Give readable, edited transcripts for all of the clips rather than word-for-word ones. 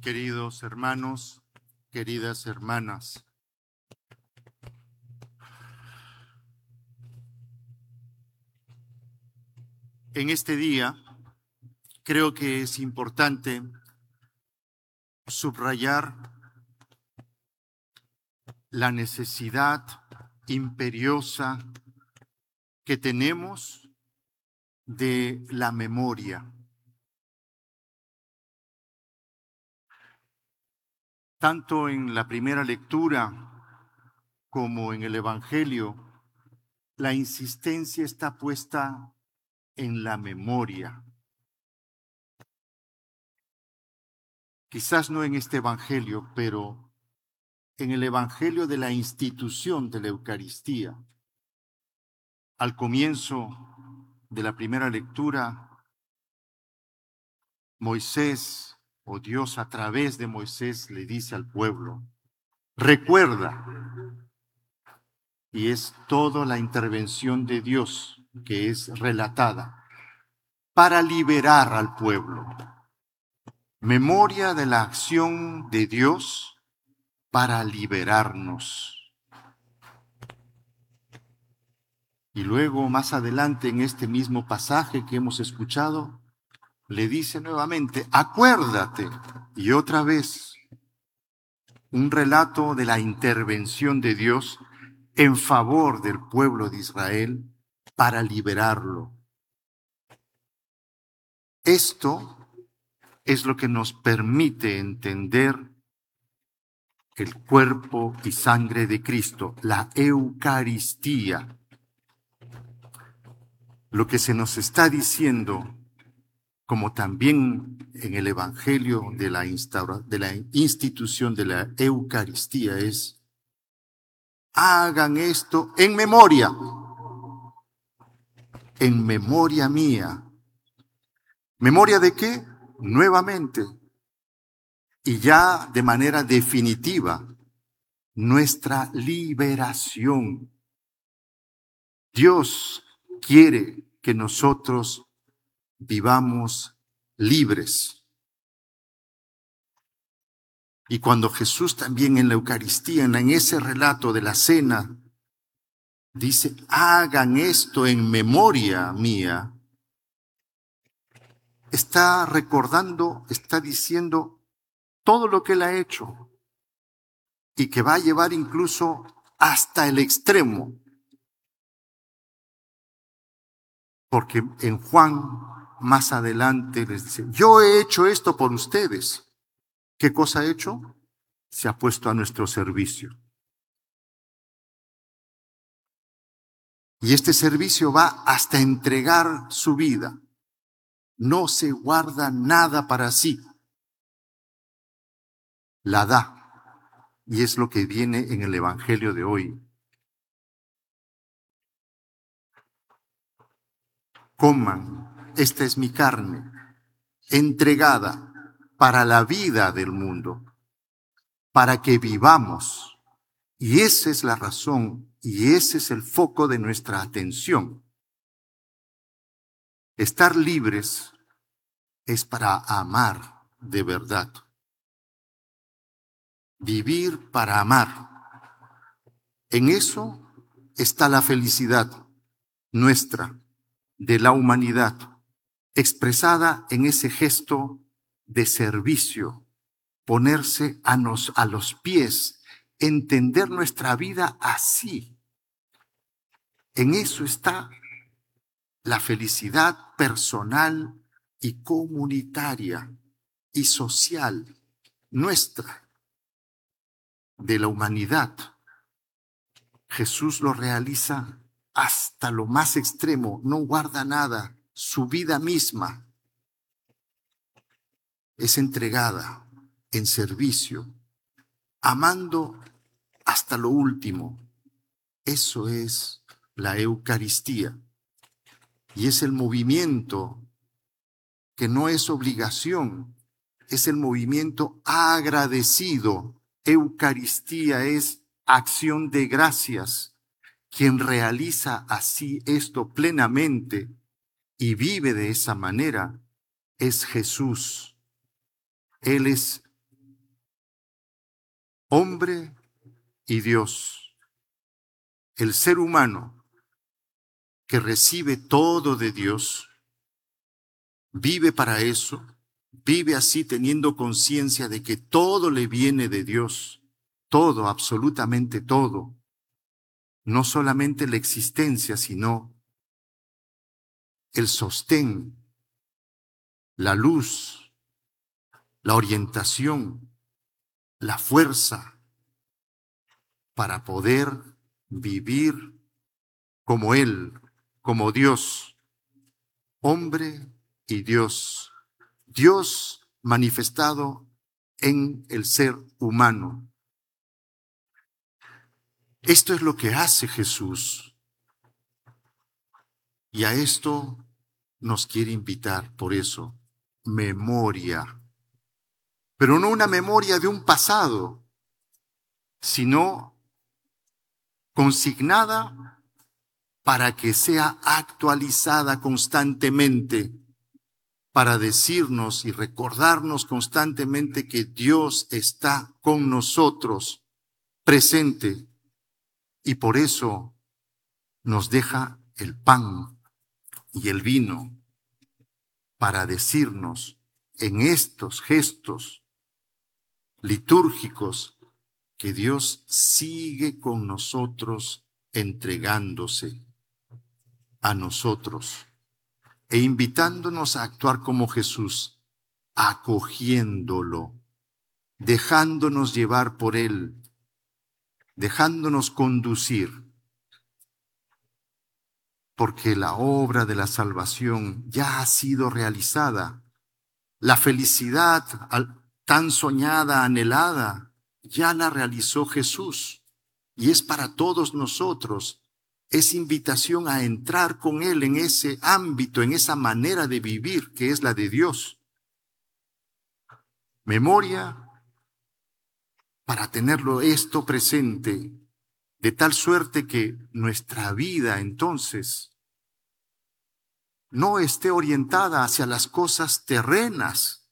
Queridos hermanos, queridas hermanas, en este día creo que es importante subrayar la necesidad imperiosa que tenemos de la memoria. Tanto en la primera lectura como en el Evangelio, la insistencia está puesta en la memoria. Quizás no en este Evangelio, pero en el Evangelio de la institución de la Eucaristía. Al comienzo de la primera lectura, Moisés, o Dios a través de Moisés, le dice al pueblo, recuerda, y es toda la intervención de Dios que es relatada para liberar al pueblo. Memoria de la acción de Dios para liberarnos. Y luego, más adelante, en este mismo pasaje que hemos escuchado, le dice nuevamente, acuérdate. Y otra vez, un relato de la intervención de Dios en favor del pueblo de Israel para liberarlo. Esto es lo que nos permite entender el cuerpo y sangre de Cristo, la Eucaristía. Lo que se nos está diciendo, como también en el Evangelio de la institución de la Eucaristía, es: hagan esto en memoria mía. ¿Memoria de qué? Nuevamente, y ya de manera definitiva, nuestra liberación. Dios quiere que nosotros vivamos libres. Y cuando Jesús también en la Eucaristía, en ese relato de la cena, dice, hagan esto en memoria mía, está recordando, está diciendo todo lo que Él ha hecho y que va a llevar incluso hasta el extremo. Porque en Juan, más adelante, les dice, yo he hecho esto por ustedes. ¿Qué cosa ha hecho? Se ha puesto a nuestro servicio. Y este servicio va hasta entregar su vida. No se guarda nada para sí. La da. Y es lo que viene en el Evangelio de hoy. Coman, esta es mi carne, entregada para la vida del mundo, para que vivamos. Y esa es la razón y ese es el foco de nuestra atención. Estar libres es para amar de verdad. Vivir para amar. En eso está la felicidad nuestra, de la humanidad, expresada en ese gesto de servicio, ponerse a los pies, entender nuestra vida así. En eso está la felicidad personal y comunitaria y social nuestra, de la humanidad. Jesús lo realiza hasta lo más extremo, no guarda nada, su vida misma es entregada en servicio, amando hasta lo último. Eso es la Eucaristía. Y es el movimiento que no es obligación, es el movimiento agradecido. Eucaristía es acción de gracias. Quien realiza así esto plenamente y vive de esa manera es Jesús. Él es hombre y Dios. El ser humano que recibe todo de Dios, vive para eso, vive así teniendo conciencia de que todo le viene de Dios, todo, absolutamente todo. No solamente la existencia, sino el sostén, la luz, la orientación, la fuerza para poder vivir como Él, como Dios, hombre y Dios. Dios manifestado en el ser humano. Esto es lo que hace Jesús. Y a esto nos quiere invitar, por eso, memoria. Pero no una memoria de un pasado, sino consignada para que sea actualizada constantemente, para decirnos y recordarnos constantemente que Dios está con nosotros, presente, y por eso nos deja el pan y el vino, para decirnos en estos gestos litúrgicos que Dios sigue con nosotros, entregándose a nosotros e invitándonos a actuar como Jesús, acogiéndolo, dejándonos llevar por Él, dejándonos conducir, porque la obra de la salvación ya ha sido realizada. La felicidad tan soñada, anhelada, ya la realizó Jesús y es para todos nosotros. Es invitación a entrar con Él en ese ámbito, en esa manera de vivir que es la de Dios. Memoria para tenerlo esto presente, de tal suerte que nuestra vida entonces no esté orientada hacia las cosas terrenas,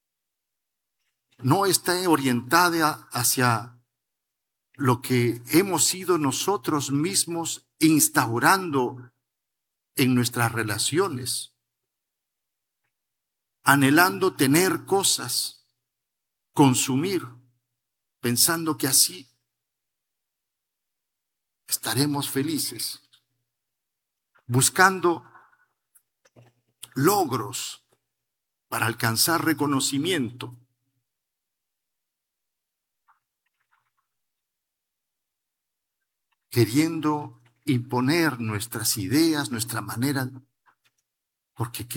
no esté orientada hacia lo que hemos sido nosotros mismos instaurando en nuestras relaciones, anhelando tener cosas, consumir, pensando que así estaremos felices, buscando logros para alcanzar reconocimiento. Queriendo imponer nuestras ideas, nuestra manera, porque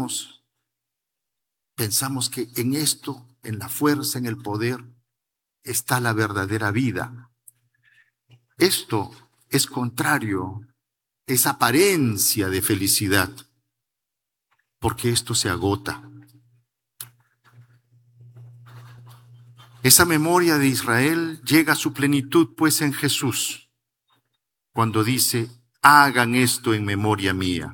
pensamos que en esto, en la fuerza, en el poder, está la verdadera vida. Esto es contrario, es apariencia de felicidad, porque esto se agota. Esa memoria de Israel llega a su plenitud, pues, en Jesús, cuando dice, hagan esto en memoria mía.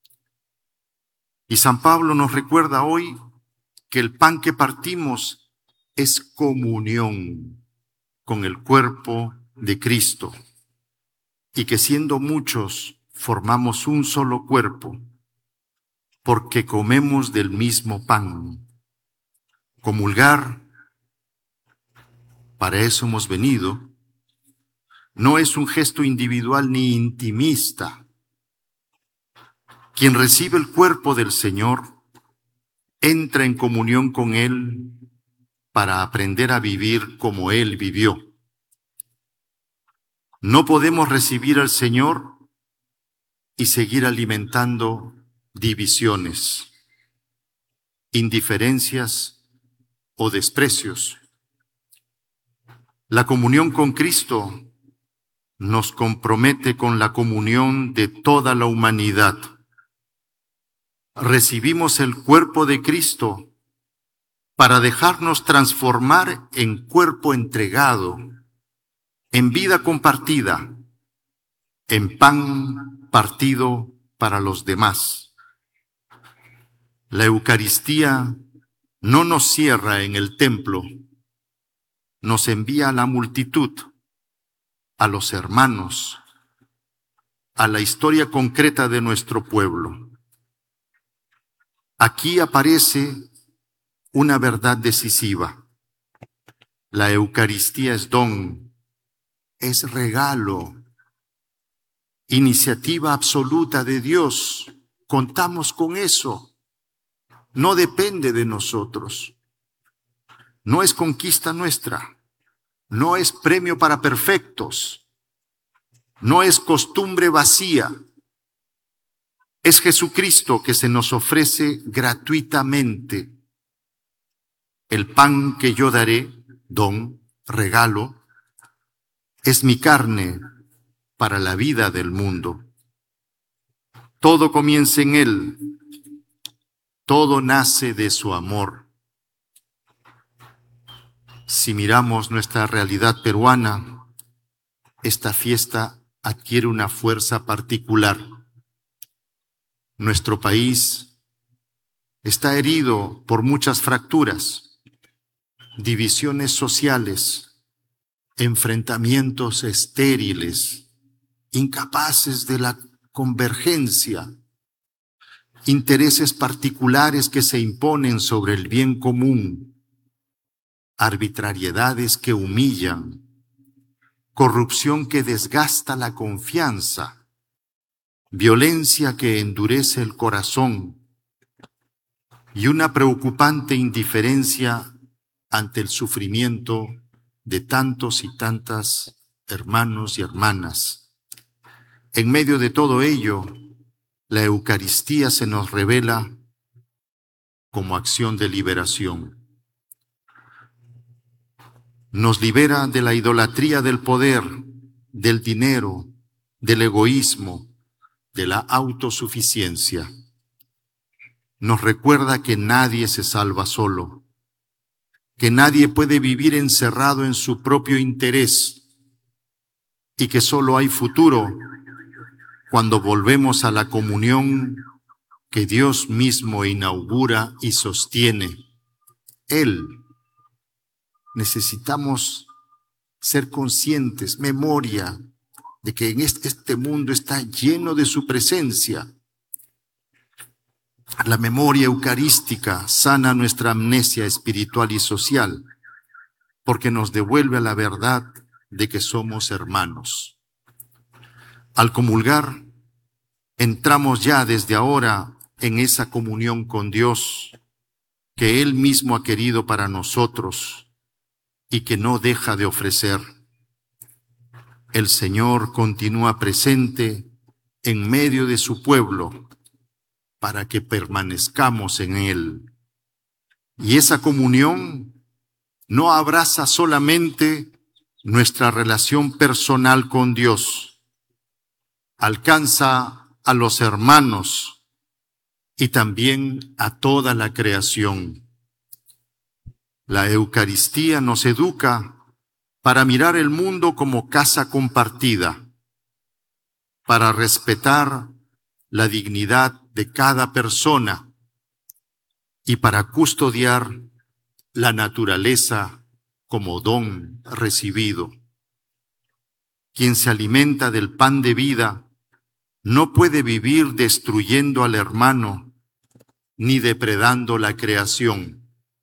Y San Pablo nos recuerda hoy que el pan que partimos es comunión con el cuerpo de Cristo y que siendo muchos formamos un solo cuerpo porque comemos del mismo pan. Comulgar, para eso hemos venido, no es un gesto individual ni intimista. Quien recibe el cuerpo del Señor entra en comunión con Él para aprender a vivir como Él vivió. No podemos recibir al Señor y seguir alimentando divisiones, indiferencias o desprecios. La comunión con Cristo nos compromete con la comunión de toda la humanidad. Recibimos el cuerpo de Cristo para dejarnos transformar en cuerpo entregado, en vida compartida, en pan partido para los demás. La Eucaristía no nos cierra en el templo, nos envía a la multitud, a los hermanos, a la historia concreta de nuestro pueblo. Aquí aparece una verdad decisiva. La Eucaristía es don, es regalo, iniciativa absoluta de Dios. Contamos con eso. No depende de nosotros. No es conquista nuestra. No es premio para perfectos. No es costumbre vacía. Es Jesucristo que se nos ofrece gratuitamente. El pan que yo daré, don, regalo, es mi carne para la vida del mundo. Todo comienza en Él. Todo nace de su amor. Si miramos nuestra realidad peruana, esta fiesta adquiere una fuerza particular. Nuestro país está herido por muchas fracturas, divisiones sociales, enfrentamientos estériles, incapaces de la convergencia, intereses particulares que se imponen sobre el bien común, arbitrariedades que humillan, corrupción que desgasta la confianza, violencia que endurece el corazón y una preocupante indiferencia ante el sufrimiento de tantos y tantas hermanos y hermanas. En medio de todo ello, la Eucaristía se nos revela como acción de liberación. Nos libera de la idolatría del poder, del dinero, del egoísmo, de la autosuficiencia. Nos recuerda que nadie se salva solo, que nadie puede vivir encerrado en su propio interés y que solo hay futuro cuando volvemos a la comunión que Dios mismo inaugura y sostiene. Él. Necesitamos ser conscientes, memoria, de que en este mundo está lleno de su presencia. La memoria eucarística sana nuestra amnesia espiritual y social, porque nos devuelve a la verdad de que somos hermanos. Al comulgar, entramos ya desde ahora en esa comunión con Dios que Él mismo ha querido para nosotros y que no deja de ofrecer. El Señor continúa presente en medio de su pueblo para que permanezcamos en Él. Y esa comunión no abraza solamente nuestra relación personal con Dios, alcanza a los hermanos y también a toda la creación. La Eucaristía nos educa para mirar el mundo como casa compartida, para respetar la dignidad de cada persona y para custodiar la naturaleza como don recibido. Quien se alimenta del pan de vida no puede vivir destruyendo al hermano ni depredando la creación.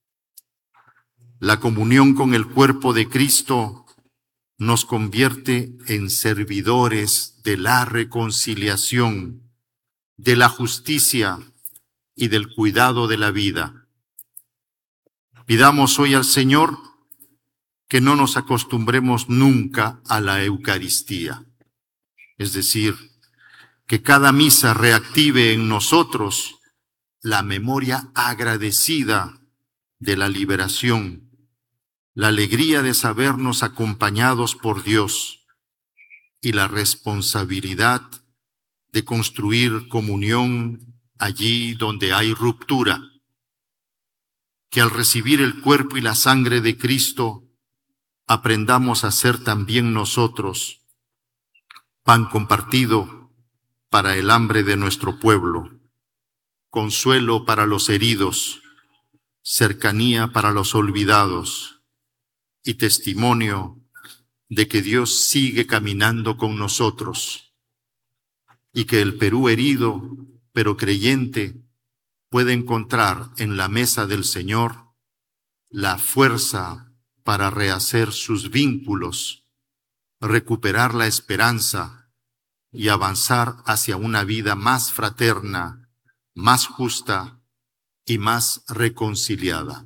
La comunión con el cuerpo de Cristo nos convierte en servidores de la reconciliación, de la justicia y del cuidado de la vida. Pidamos hoy al Señor que no nos acostumbremos nunca a la Eucaristía. Es decir, que cada misa reactive en nosotros la memoria agradecida de la liberación, la alegría de sabernos acompañados por Dios y la responsabilidad de construir comunión allí donde hay ruptura. Que al recibir el cuerpo y la sangre de Cristo aprendamos a ser también nosotros pan compartido para el hambre de nuestro pueblo, consuelo para los heridos, cercanía para los olvidados, y testimonio de que Dios sigue caminando con nosotros y que el Perú herido, pero creyente, puede encontrar en la mesa del Señor la fuerza para rehacer sus vínculos, recuperar la esperanza y avanzar hacia una vida más fraterna, más justa y más reconciliada.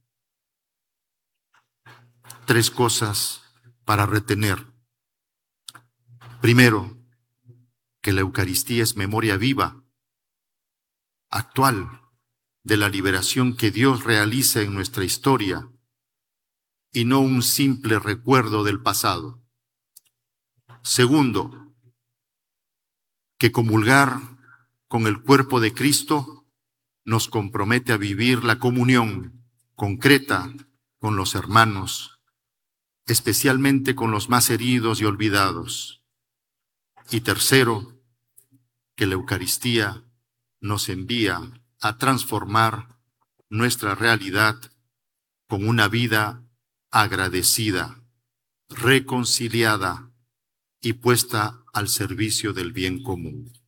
3 cosas para retener. Primero, que la Eucaristía es memoria viva, actual, de la liberación que Dios realiza en nuestra historia y no un simple recuerdo del pasado. Segundo, que comulgar con el cuerpo de Cristo nos compromete a vivir la comunión concreta con los hermanos, especialmente con los más heridos y olvidados. Y tercero, que la Eucaristía nos envía a transformar nuestra realidad con una vida agradecida, reconciliada y puesta al servicio del bien común.